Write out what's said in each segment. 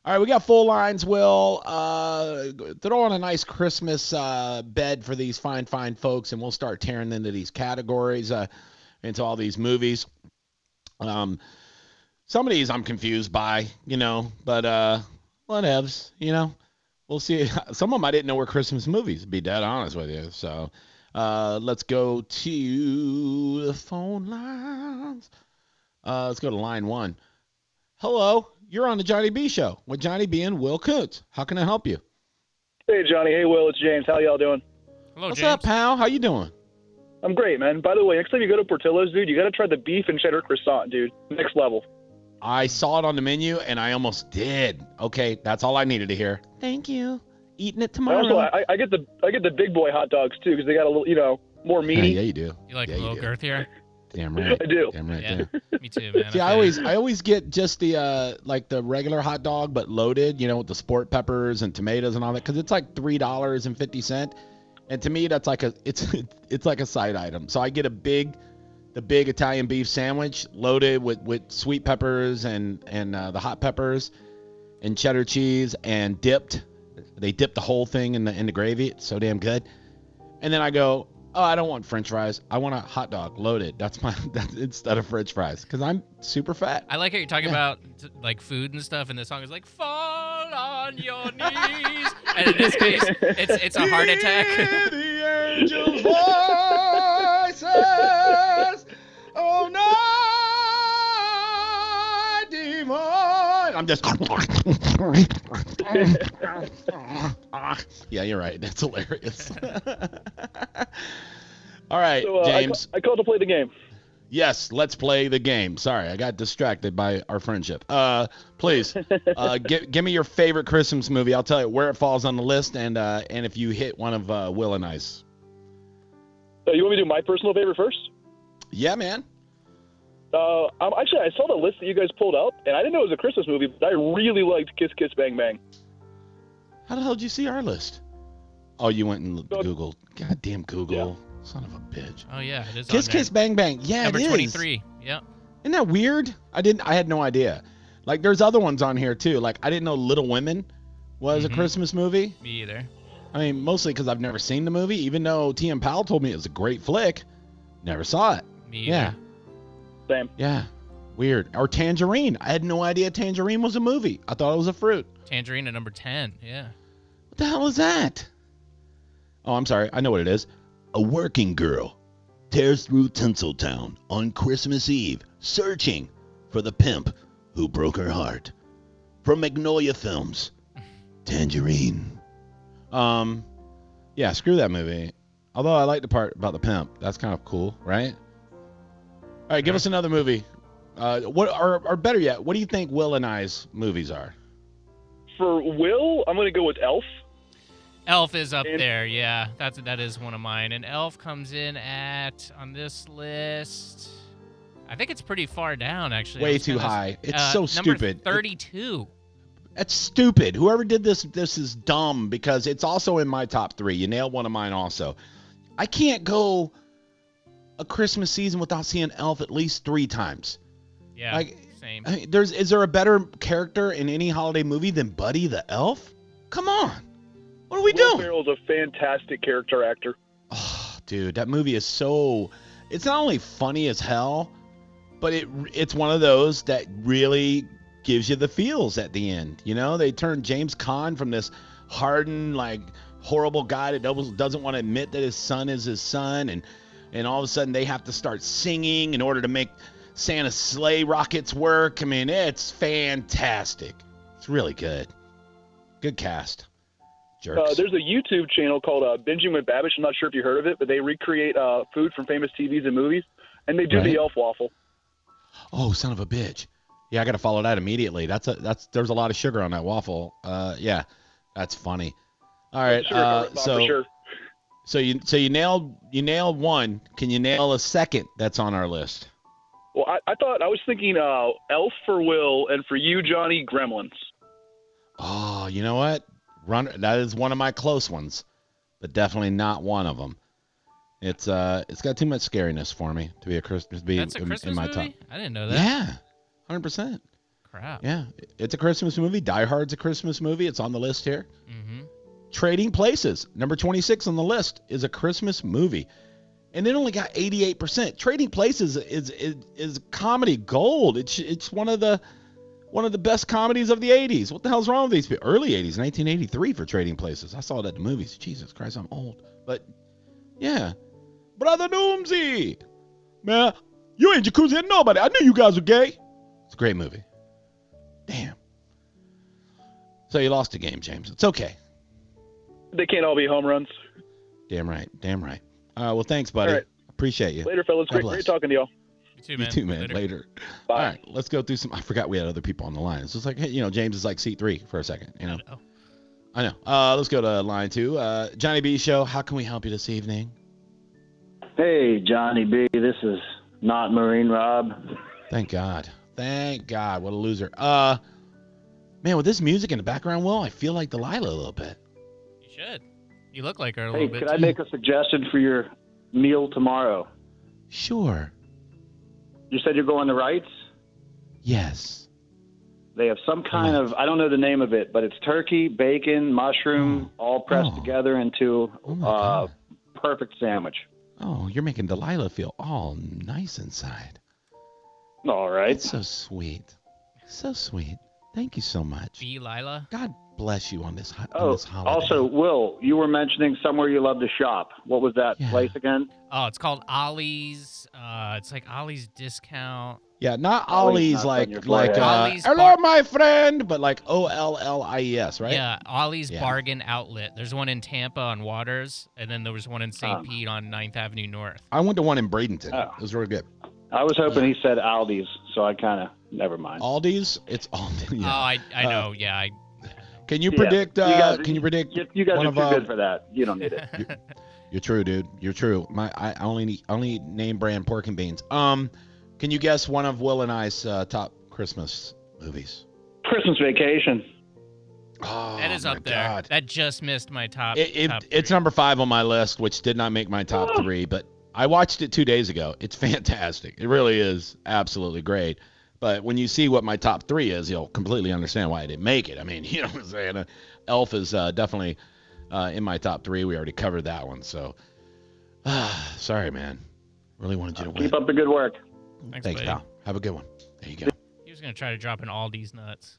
All right, we got full lines, Will. Throw on a nice Christmas bed for these fine folks, and we'll start tearing into these categories, into all these movies. Um, some of these I'm confused by, but whatevs, We'll see. Some of them I didn't know were Christmas movies, to be dead honest with you. So let's go to the phone lines. Let's go to line one. Hello, you're on the Johnny B Show with Johnny B and Will Kuntz. How can I help you? Hey, Johnny. Hey, Will. It's James. How y'all doing? Hello, What's James. up, pal? How you doing? I'm great, man. By the way, next time you go to Portillo's, dude, you got to try the beef and cheddar croissant, dude. Next level. I saw it on the menu and I almost did. Okay, that's all I needed to hear. Thank you. Eating it tomorrow. Also, I get the big boy hot dogs too because they got a little, more yeah, meaty. yeah, you do. You like yeah, a little girthier? Damn right. I do. Damn right. Yeah, There. me too, man. See, I always get just the like the regular hot dog, but loaded, with the sport peppers and tomatoes and all that, because it's like $3.50, and to me that's like it's like a side item. So I get the big Italian beef sandwich loaded with sweet peppers and the hot peppers and cheddar cheese and dipped. They dip the whole thing in the gravy. It's so damn good. And then I go, oh, I don't want French fries. I want a hot dog loaded. That's instead of French fries, because I'm super fat. I like how you're talking about like food and stuff, and the song is like "Fall on your knees," and in this case, it's a heart attack. Hear the angels' voices. Oh, night divine. I'm just. Yeah, you're right. That's hilarious. All right, So James. I called to play the game. Yes, let's play the game. Sorry, I got distracted by our friendship. Please, give me your favorite Christmas movie. I'll tell you where it falls on the list, and if you hit one of Will and I's. You want me to do my personal favorite first? Yeah, man. Actually, I saw the list that you guys pulled up, and I didn't know it was a Christmas movie, but I really liked Kiss Kiss Bang Bang. How the hell did you see our list? Oh, you went and So- Googled. Goddamn Google. Yeah. Son of a bitch. Oh yeah, it is. Kiss on there. Kiss Bang Bang. Yeah, Number it is. 23. Yep. Isn't that weird? I had no idea. Like, there's other ones on here too. Like, I didn't know Little Women was a Christmas movie. Me either. I mean, mostly because I've never seen the movie, even though T.M. Powell told me it was a great flick. Never saw it. Me either. Yeah. Same. Yeah. Weird. Or Tangerine. I had no idea Tangerine was a movie. I thought it was a fruit. Tangerine at number 10. Yeah. What the hell is that? Oh, I'm sorry. I know what it is. A working girl tears through Tinseltown on Christmas Eve, searching for the pimp who broke her heart. From Magnolia Films. Tangerine. Yeah, screw that movie. Although I like the part about the pimp. That's kind of cool, right? All right, give us another movie. Or better yet, what do you think Will and I's movies are? For Will, I'm going to go with Elf. Elf is up And- there. Yeah, that is one of mine. And Elf comes in on this list. I think it's pretty far down, actually. Way too high. It's so number stupid. 32. That's stupid. Whoever did this is dumb, because it's also in my top 3. You nailed one of mine also. I can't go a Christmas season without seeing Elf at least 3 times. Yeah, Like, same. I mean, is there a better character in any holiday movie than Buddy the Elf? Come on. What are we Will doing? Ferrell's a fantastic character actor. Oh, dude, that movie is it's not only funny as hell, but it's one of those that really gives you the feels at the end. They turn James Caan from this hardened, like, horrible guy that doesn't want to admit that his son is his son, and all of a sudden they have to start singing in order to make Santa's sleigh rockets work. I mean, it's fantastic. It's really good. Good cast. Jerks. There's a YouTube channel called Binging with Babish. I'm not sure if you heard of it, but they recreate food from famous TVs and movies, and they do Right. the Elf waffle. Oh, son of a bitch. Yeah, I got to follow that immediately. There's a lot of sugar on that waffle. Yeah, that's funny. All right. Sure, for sure. So you nailed one. Can you nail a second that's on our list? Well, I was thinking Elf for Will, and for you, Johnny, Gremlins. Oh, you know what? That is one of my close ones, but definitely not one of them. It's got too much scariness for me to be That's a Christmas in my movie? top. I didn't know that. Yeah, 100%. crap. Yeah, it's a Christmas movie. Die Hard's a Christmas movie. It's on the list here. Mm-hmm. Trading Places, number 26 on the list, is a Christmas movie. And it only got 88%. Trading Places is comedy gold. It's one of the best comedies of the 80s. What the hell's wrong with these people? Early 80s, 1983 for Trading Places. I saw it at the movies. Jesus Christ, I'm old. But, yeah. Brother Doomsy. Man, you ain't jacuzzi at nobody. I knew you guys were gay. It's a great movie. Damn. So you lost the game, James. It's okay. They can't all be home runs. Damn right. Damn right. Well, thanks, buddy. All right. Appreciate you. Later, fellas. God Great bless. talking to y'all. You too, You man. too, man. Later. Bye. All right, let's go through some. I forgot we had other people on the line. It's just like, hey, James is like seat 3 for a second. I know. Let's go to line 2. Johnny B Show. How can we help you this evening? Hey, Johnny B. This is not Marine Rob. Thank God. Thank God. What a loser. Man, with this music in the background, Will, I feel like Delilah a little bit. You should. You look like her a Hey, little bit. could I too. make a suggestion for your meal tomorrow? Sure. You said you're going to Wrights? Yes. They have some kind of, I don't know the name of it, but it's turkey, bacon, mushroom, all pressed together into Oh, my God. perfect sandwich. Oh, you're making Delilah feel all nice inside. All right. It's so sweet. So sweet. Thank you so much. B. Lila. God bless you on this, on Oh, this holiday. also, Will, you were mentioning somewhere you love to shop. What was that Yeah. place again? Oh, it's called Ollie's. It's like Ollie's Discount. Yeah, not Ollie's Ollie's not on your like forehead. Ollie's hello, bar- my friend, but like Ollies, right? Yeah, Ollie's Yeah. Bargain Outlet. There's one in Tampa on Waters, and then there was one in St. Oh. Pete on 9th Avenue North. I went to one in Bradenton. Oh. It was really good. I was hoping he said Aldi's, so I kind of, never mind. Aldi's, it's Aldi. Oh, Yeah. I know. Yeah, Can you Yeah, predict? you guys- Can you predict? You guys one are of, too good for that. You don't need it. You're true, dude. You're true. I only name brand pork and beans. Can you guess one of Will and I's top Christmas movies? Christmas Vacation. Oh, that is my up there. God. That just missed my top. top It's 3. number 5 on my list, which did not make my top 3, but I watched it 2 days ago. It's fantastic. It really is absolutely great. But when you see what my top 3 is, you'll completely understand why I didn't make it. I mean, you know what I'm saying? Elf is definitely in my top 3. We already covered that one. So, sorry, man. Really wanted you to win. Keep up the good work. Thanks, Thanks, buddy. pal. Have a good one. There you go. He was gonna try to drop in Aldi's nuts.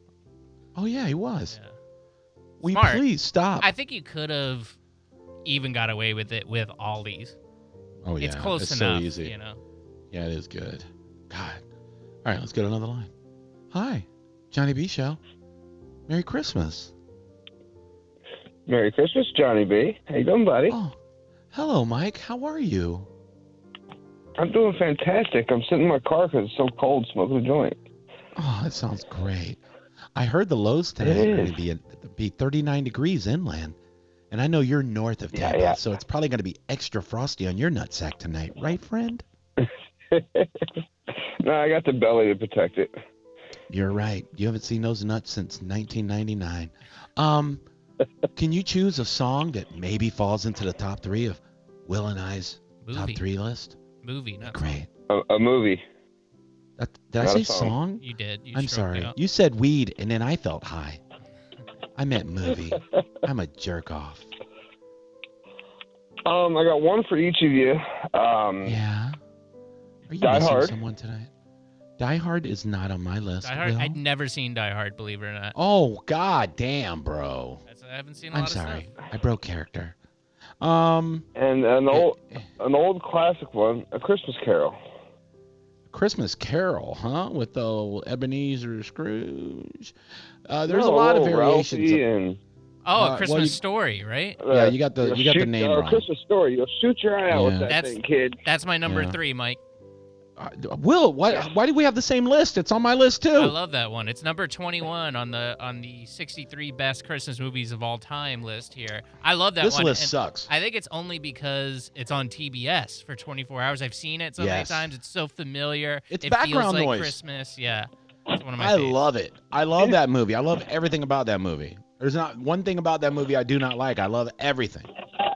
Oh, yeah, he was. Yeah. Will you Smart. please stop? I think you could have even got away with it with Aldi's. Oh, yeah. It's close it's enough, so easy. you know. Yeah, it is good. God. All right, let's go to another line. Hi, Johnny B. Show. Merry Christmas. Merry Christmas, Johnny B. How you doing, buddy? Oh, hello, Mike. How are you? I'm doing fantastic. I'm sitting in my car because it's so cold, smoking a joint. Oh, that sounds great. I heard the lows today It are going is. to be 39 degrees inland. And I know you're north of Yeah, Tampa, yeah. so it's probably going to be extra frosty on your nutsack tonight, right, friend? No, I got the belly to protect it. You're right. You haven't seen those nuts since 1999. Can you choose a song that maybe falls into the top 3 of Will and I's top Movie. 3 list? Movie, not Great. A movie. Did I Not say a song. song? You did. You I'm stroked sorry. it out. You said weed, and then I felt high. I meant movie. I'm a jerk off. I got one for each of you. Yeah. Are you Die missing Hard. someone tonight? Die Hard is not on my list. Die Hard. Will. I'd never seen Die Hard, believe it or not. Oh, god damn, bro. I haven't seen a I'm lot sorry. of stuff. I broke character. And an old classic one, A Christmas Carol. Christmas Carol, huh? With the old Ebenezer Scrooge. There's No, a lot of little variations. Ralphie Of, and, Oh, well, A Christmas you- Story, right? yeah, you got the name wrong. Christmas Story. You'll shoot your eye out with Yeah. that That's- thing, kid. That's my number Yeah. 3, Mike. Will, why do we have the same list? It's on my list too. I love that one. It's number 21 on the 63 best Christmas movies of all time list here. I love that This one. list and sucks. I think it's only because it's on TBS for 24 hours. I've seen it so many Yes. times. It's so familiar. It's it background feels like noise. Christmas. Yeah. It's one of my I faves. love it. I love that movie. I love everything about that movie. There's not one thing about that movie I do not like. I love everything.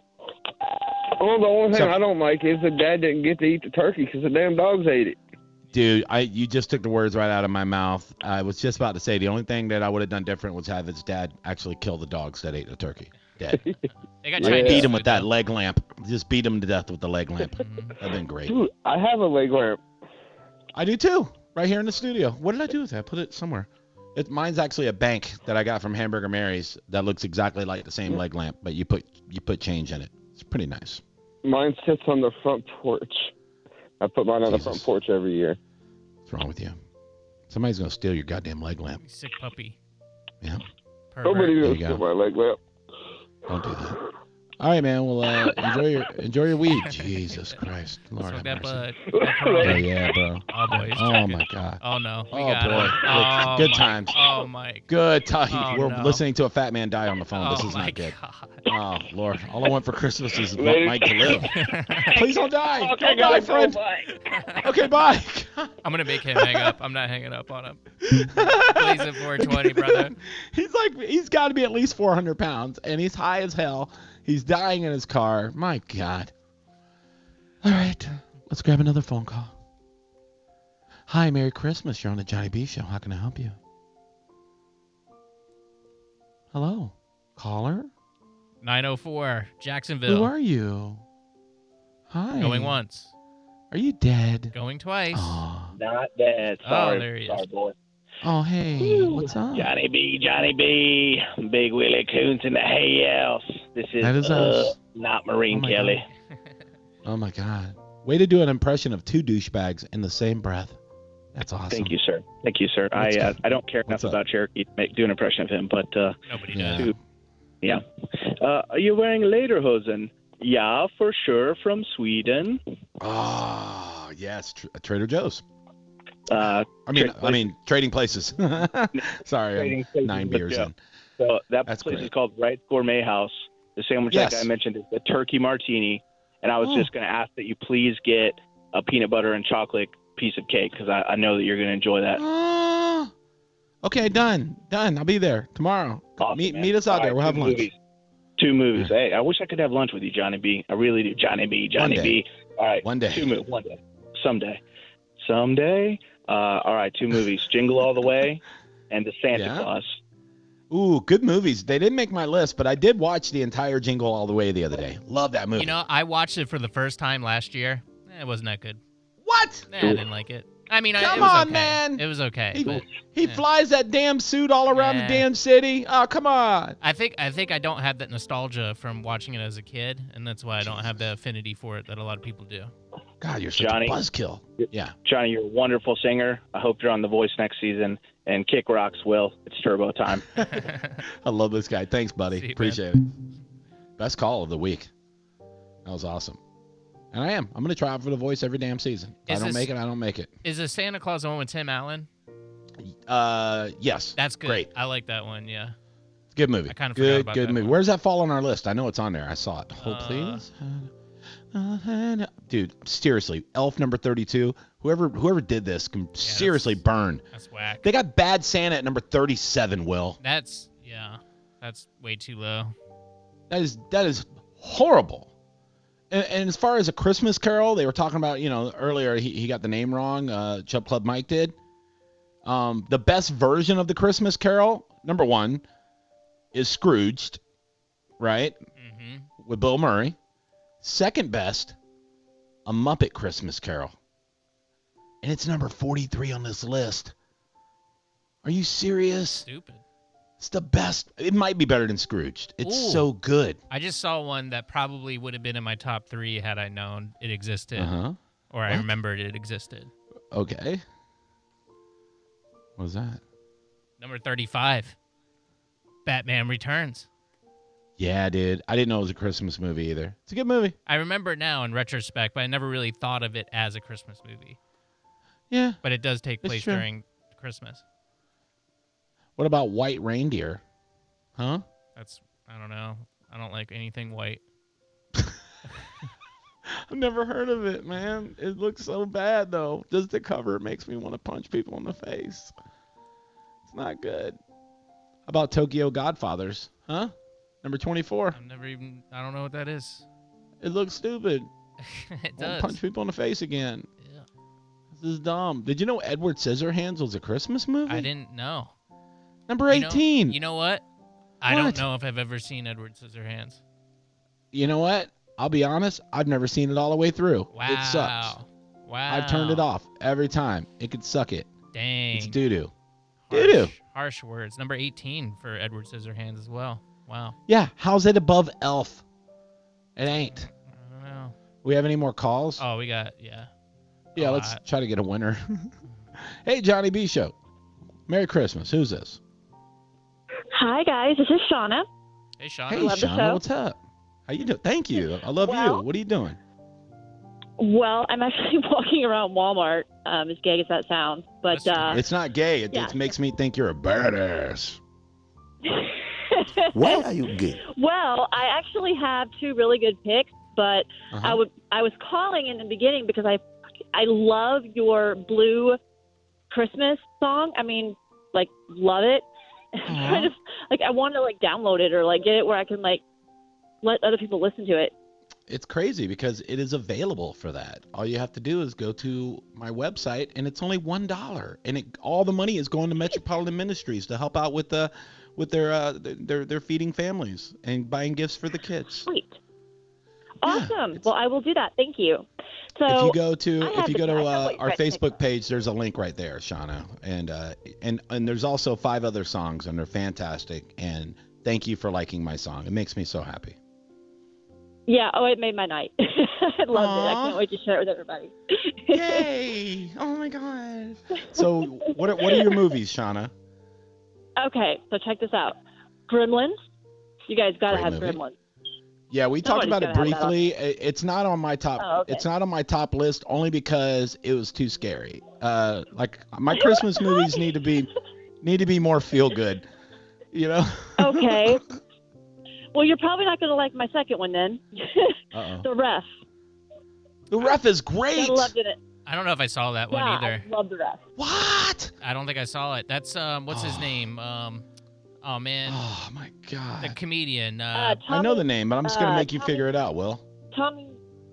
Oh, the only thing So- I don't like is that Dad didn't get to eat the turkey because the damn dogs ate it. Dude, you just took the words right out of my mouth. I was just about to say the only thing that I would have done different was have his dad actually kill the dogs that ate the turkey. Dead. They got Yeah. Chinese Beat him food, with that though. leg lamp. Just beat him to death with the leg lamp. That'd been great. Dude, I have a leg lamp. I do too. Right here in the studio. What did I do with it? I put it somewhere. Mine's actually a bank that I got from Hamburger Mary's that looks exactly like the same leg lamp, but you put change in it. It's pretty nice. Mine sits on the front porch. I put mine on the front Jesus. porch every year. What's wrong with you? Somebody's gonna steal your goddamn leg lamp. Sick puppy. Yeah. Pervert. Nobody's There gonna you steal go. my leg lamp. Don't do that. All right, man. Well, enjoy your weed. Jesus Christ, Lord Smoke have that mercy. bud. That Corona. Oh yeah, bro. Oh boy, he's Oh checking. my God. Oh no, we Oh, got boy. him. Oh, Good Mike. times. Oh Mike. Good time. Oh, We're no. listening to a fat man die on the phone. Oh This is my not good. God. Oh Lord, all I want for Christmas is Ladies- Mike to live. Please don't die. Okay, Don't die, guys, friend. Okay, bye. I'm gonna make him hang up. I'm not hanging up on him. Please at 420, brother. He's got to be at least 400 pounds, and he's high as hell. He's dying in his car. My God. All right, let's grab another phone call. Hi, Merry Christmas. You're on the Johnny B Show. How can I help you? Hello, caller. 904, Jacksonville. Who are you? Hi. Going once, Are you dead? going twice. Oh, Not bad. Oh, Sorry. there he is. Sorry, boy. oh hey, what's up? Johnny B, Big Willie Coons in the house. This is, That is us. not Marine Oh my Kelly. Oh my God. Way to do an impression of two douchebags in the same breath. That's awesome. Thank you, sir. Thank you, sir. What's up? I don't care What's enough up? about Cherokee to do an impression of him, but Nobody Yeah. does. yeah. Are you wearing lederhosen? Yeah, for sure, from Sweden. Oh, yes, Trader Joe's. Uh, I mean, Trading Places. Sorry, Trading I'm Places, 9 but beers yeah. in. So that That's place great. is called Wright's Gourmet House. The sandwich Yes. that guy mentioned is the turkey martini, and I was Oh. just going to ask that you please get a peanut butter and chocolate piece of cake because I know that you're going to enjoy that. Oh, okay, done. I'll be there tomorrow. Awesome, meet man. meet us out All there. right, We'll have two lunch. movies. Two movies. Hey, I wish I could have lunch with you, Johnny B. I really do. Johnny B. One day. B. All right. One day. Two movies. One day. Someday. All right. Two movies. Jingle All the Way and The Santa Yeah. Claus. Ooh, good movies. They didn't make my list, but I did watch the entire Jingle All the Way the other day. Love that movie. You know, I watched it for the first time last year. It wasn't that good. what? I didn't like it. I mean, it Come was on, okay. man. It was okay, He, but he yeah. flies that damn suit all around the Yeah. damn city. Oh, come on. I think I don't have that nostalgia from watching it as a kid, and that's why I don't have the affinity for it that a lot of people do. God, you're such Johnny. a buzzkill. Yeah. Johnny, you're a wonderful singer. I hope you're on The Voice next season. And kick rocks, Will. It's turbo time. I love this guy. Thanks, buddy. See you, man. Appreciate it. Best call of the week. That was awesome. And I'm going to try out for The Voice every damn season. If Is I don't this- make it, I don't make it. Is the Santa Claus the one with Tim Allen? Yes. That's good. Great. I like that one. Yeah. Good movie. I kinda forgot good, about good that movie. one. Where's that fall on our list? I know it's on there. I saw it. Hold, Uh, please. Dude, seriously, Elf number 32. Whoever did this can seriously burn. That's whack. They got Bad Santa at number 37. Will That's way too low. that is horrible. And as far as A Christmas Carol, they were talking about, earlier he got the name wrong. Chub Club Mike did. The best version of The Christmas Carol, number 1, is Scrooged, right? Mm-hmm. With Bill Murray. Second best, A Muppet Christmas Carol. And it's number 43 on this list. Are you serious? Stupid. It's the best. It might be better than Scrooged. It's Ooh. so good. I just saw one that probably would have been in my top 3 had I known it existed, Uh-huh. or I What? remembered it existed. Okay. What was that? Number 35, Batman Returns. Yeah, dude. I didn't know it was a Christmas movie either. It's a good movie. I remember it now in retrospect, but I never really thought of it as a Christmas movie. Yeah. But it does take It's place true. during Christmas. What about White Reindeer? Huh? I don't know. I don't like anything white. I've never heard of it, man. It looks so bad, though. Just the cover makes me want to punch people in the face. It's not good. How about Tokyo Godfathers? Huh? Number 24. I don't know what that is. It looks stupid. It I want does. to punch people in the face again. Yeah. This is dumb. Did you know Edward Scissorhands was a Christmas movie? I didn't know. Number 18. You know what? I What? don't know if I've ever seen Edward Scissorhands. You know what? I'll be honest. I've never seen it all the way through. Wow. It sucks. Wow. I've turned it off every time. It could suck it. Dang. It's doo-doo. Harsh- Doo-doo. Harsh words. Number 18 for Edward Scissorhands as well. Wow. Yeah. How's it above Elf? It ain't. I don't know. We have any more calls? Oh, we got, yeah. Yeah, a let's lot. try to get a winner. Hey, Johnny B. Show. Merry Christmas. Who's this? Hi, guys. This is Shauna. Hey, Sean. Hey, love the Shauna. show. What's up? How you doing? Thank you. I love you. Well- What are you doing? Well, I'm actually walking around Walmart, as gay as that sounds. But It's not gay. It, yeah. it makes me think you're a badass. Why are you gay? well, I actually have two really good picks. But Uh-huh. I was calling in the beginning because I love your Blue Christmas song. I mean, like, love it. Kind of like I want to like download it or like get it where I can like let other people listen to it. It's crazy because it is available for that. All you have to do is go to my website, and it's only $1, and all the money is going to Metropolitan Ministries to help out with their feeding families and buying gifts for the kids. Sweet. Yeah, Awesome. Well, I will do that. Thank you. So If you go to I have I know what you're our trying to pick Facebook up. page, there's a link right there, Shauna, and there's also 5 other songs, and they're fantastic. And thank you for liking my song. It makes me so happy. Yeah, it made my night. I loved it. I can't wait to share it with everybody. Yay! Oh my God. So what are your movies, Shauna? Okay, so check this out. Gremlins. You guys got to Great have movie. Gremlins. Yeah, we talked Somebody's about it gonna have that on. briefly. It's not on my top. Oh, okay. It's not on my top list only because it was too scary. Like my Christmas movies need to be more feel good. You know? Okay. Well, you're probably not going to like my second one then. Uh-oh. The Ref. The Ref is great. I loved it. I don't know if I saw that one Yeah, either. I love The Ref. What? I don't think I saw it. That's, what's his Oh. name? Oh, man. Oh my The God. comedian. Tommy, I know the name, but I'm just gonna make you Tommy- figure it out, Will. Tommy.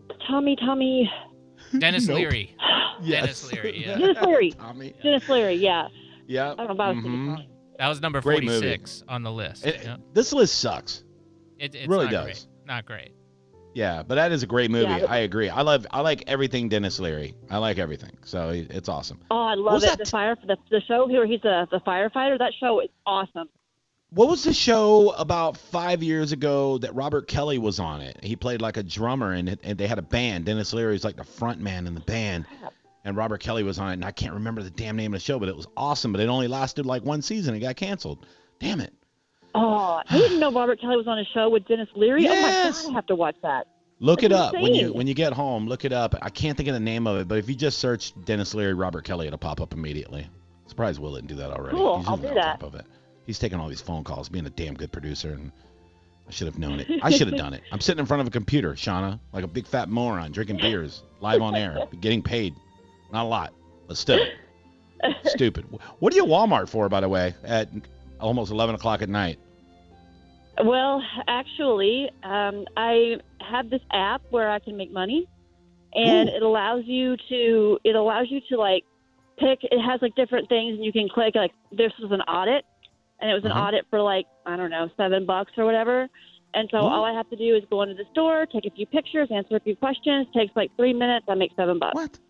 Dennis Nope. Leary. Yes. Dennis Leary, yeah. Dennis Leary. Tommy. Dennis Leary, yeah. Yeah. I don't know about Mhm. That was number Great movie. 46 on the list. Yeah. This list sucks. It's really not does. Great. Not great. Yeah, but that is a great movie. Yeah, but- I agree. I like everything Dennis Leary. I like everything. So it's awesome. Oh, I What love was it. that? The show where he's the firefighter. That show is awesome. What was the show about 5 years ago that Robert Kelly was on it? He played like a drummer, and they had a band. Dennis Leary was like the front man in the band, and Robert Kelly was on it, and I can't remember the damn name of the show, but it was awesome, but it only lasted like one season. It got canceled. Damn it. Oh, I didn't know Robert Kelly was on a show with Dennis Leary. Yes. Oh my God, I have to watch that. Look it That's up insane. when you get home. Look it up. I can't think of the name of it, but if you just search Dennis Leary, Robert Kelly, it'll pop up immediately. Surprised Will didn't do that already. Cool, He's I'll usually do on that. top of it. He's taking all these phone calls, being a damn good producer, and I should have known it. I should have done it. I'm sitting in front of a computer, Shauna, like a big fat moron, drinking beers, live on air, getting paid. Not a lot, but still. Stupid. What are you at Walmart for, by the way, at almost 11 o'clock at night? Well, actually, I have this app where I can make money, and Ooh. it allows you to like pick. It has like different things, and you can click like this was an audit, and it was an Uh-huh. audit for like I don't know $7 or whatever. And so Ooh. all I have to do is go into the store, take a few pictures, answer a few questions. Takes like 3 minutes. I make $7. What?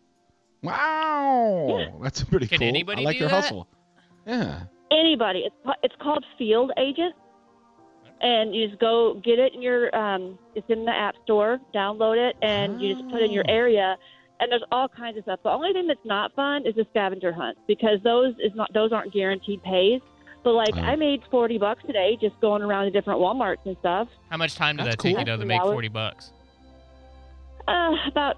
Wow. Yeah. That's pretty Can cool. anybody I like do your that? hustle. Yeah. Anybody. It's called Field Agent, and you just go get it in your it's in the app store, download it, and you just put in your area, and there's all kinds of stuff. The only thing that's not fun is the scavenger hunt because those aren't guaranteed pays. But like Oh. I made $40 today just going around to different Walmarts and stuff. How much time did That's that take cool. you though to $3. make $40? About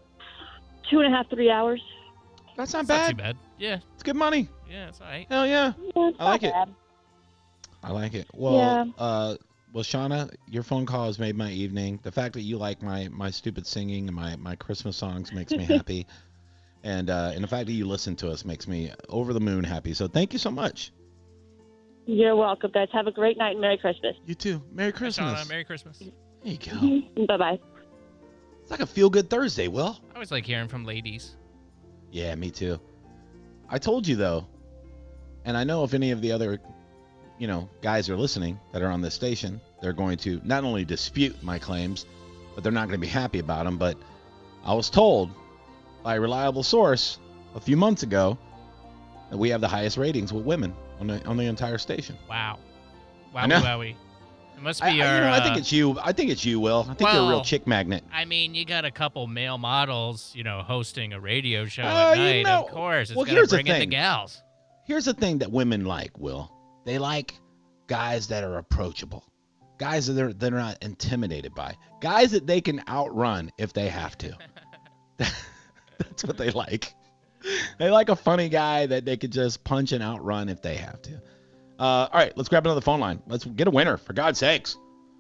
2.5, 3 hours. That's not That's not too bad. bad. Yeah. It's good money. Yeah, it's all right. Hell yeah. Yeah, it's I like not it. bad. I like it. Well, well, Shauna, your phone call has made my evening. The fact that you like my stupid singing and my Christmas songs makes me happy. And the fact that you listen to us makes me over the moon happy. So thank you so much. You're welcome, guys. Have a great night and Merry Christmas. You too. Merry Hey, Christmas. Shauna, Merry Christmas. There you go. Bye-bye. It's like a feel-good Thursday, Will. I always like hearing from ladies. Yeah, me too. I told you, though, and I know if any of the other, guys are listening that are on this station, they're going to not only dispute my claims, but they're not going to be happy about them. But I was told by a reliable source a few months ago that we have the highest ratings with women on the entire station. Wow. I know. Wowie. It must be our... I think it's you. I think it's you, Will. I think you're a real chick magnet. I mean, you got a couple male models, hosting a radio show at night. Of course, it's going to bring in the gals. Here's the thing that women like, Will. They like guys that are approachable. Guys that they're not intimidated by. Guys that they can outrun if they have to. That's what they like. They like a funny guy that they could just punch and outrun if they have to. All right, let's grab another phone line. Let's get a winner, for God's sakes.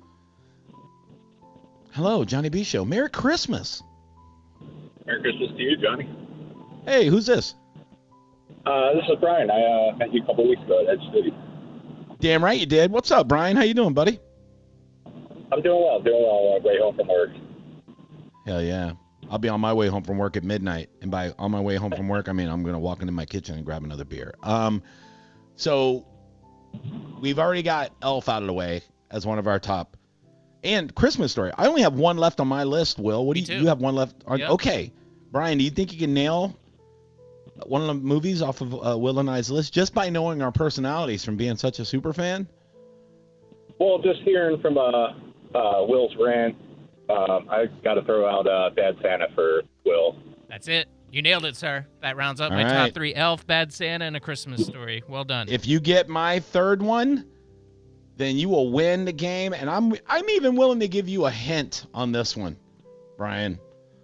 Hello, Johnny B. Show. Merry Christmas. Merry Christmas to you, Johnny. Hey, who's this? This is Brian. I met you a couple weeks ago at Edge City. Damn right you did. What's up, Brian? How you doing, buddy? I'm doing well. On my way home from work. Hell yeah. I'll be on my way home from work at midnight. And by on my way home from work, I mean I'm going to walk into my kitchen and grab another beer. So we've already got Elf out of the way as one of our top. And Christmas Story. I only have one left on my list, Will. What do you have one left? Yep. Okay. Brian, do you think you can nail one of the movies off of Will and I's list just by knowing our personalities from being such a super fan? Well, just hearing from Will's rant, I got to throw out Bad Santa for Will. That's it. You nailed it, sir. That rounds up my top three: Elf, Bad Santa, and A Christmas Story. Well done. If you get my third one, then you will win the game, and I'm even willing to give you a hint on this one, Brian.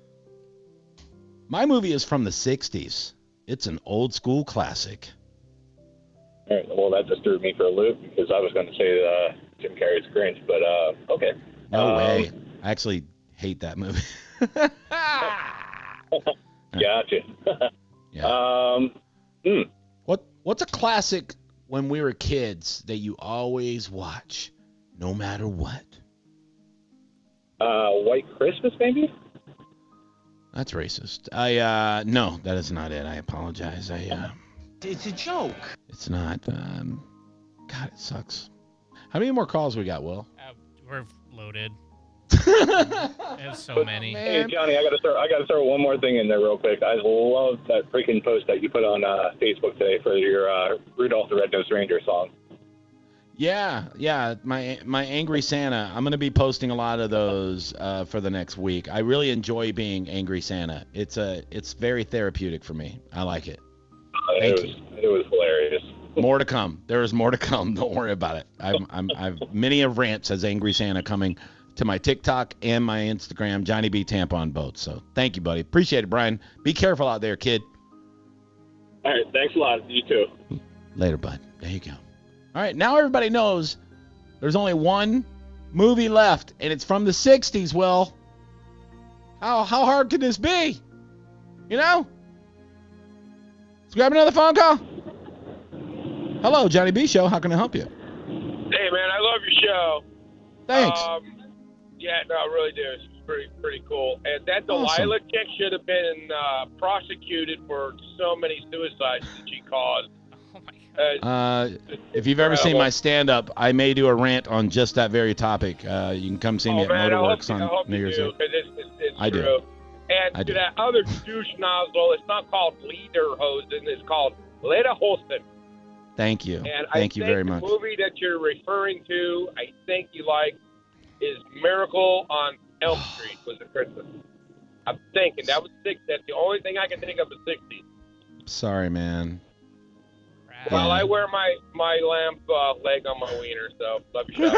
My movie is from the 60s. It's an old school classic. All right, well, that just threw me for a loop because I was going to say Jim Carrey's Grinch, but okay. No way. I actually hate that movie. Gotcha. Yeah. What's a classic when we were kids that you always watch, no matter what? White Christmas, maybe? That's racist. No, that is not it. I apologize. It's a joke. It's not. God, it sucks. How many more calls we got, Will? We're loaded. There's so many. Hey, Johnny, I gotta throw one more thing in there real quick. I love that freaking post that you put on Facebook today for your Rudolph the Red-Nosed Reindeer song. Yeah. My Angry Santa. I'm gonna be posting a lot of those for the next week. I really enjoy being Angry Santa. It's very therapeutic for me. I like it. It was hilarious. More to come. There is more to come. Don't worry about it. I've many of rants as Angry Santa coming to my TikTok and my Instagram, Johnny B. Tampa on both. So thank you, buddy. Appreciate it, Brian. Be careful out there, kid. All right. Thanks a lot. You too. Later, bud. There you go. All right. Now everybody knows there's only one movie left, and it's from the 60s, Will. How hard could this be? Let's grab another phone call. Hello, Johnny B. Show. How can I help you? Hey, man, I love your show. Thanks. Yeah, no, I really do. It's pretty cool. And that Delilah chick should have been prosecuted for so many suicides that she caused. Oh my God. If you've ever seen my stand-up, I may do a rant on just that very topic. You can come see me at Motorworks on New Year's Eve. It's I true. do. And to that other douche nozzle, it's not called Lederhosen, it's called Lederhosen. Thank you. And Thank you very much. The movie that you're referring to, I think you like, is Miracle on Elm Street. Was it Christmas? I'm thinking that was six. That's the only thing I can think of the 60s. Sorry, man. Well, I wear my lamp leg on my wiener, so love you,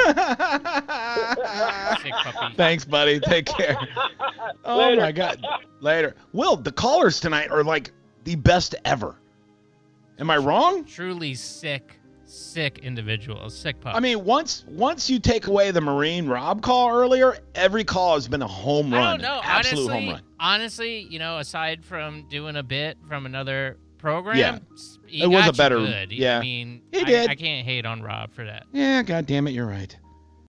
Sean. Thanks, buddy. Take care. Oh my God. Later. Will, the callers tonight are like the best ever. Am I wrong? Truly sick individual, sick pup. I mean, once you take away the Marine Rob call earlier, every call has been a home run. I don't know. Absolute home run. Honestly, aside from doing a bit from another program, it was a better. Good. Yeah, I mean, he did. I can't hate on Rob for that. Yeah, God damn it, you're right.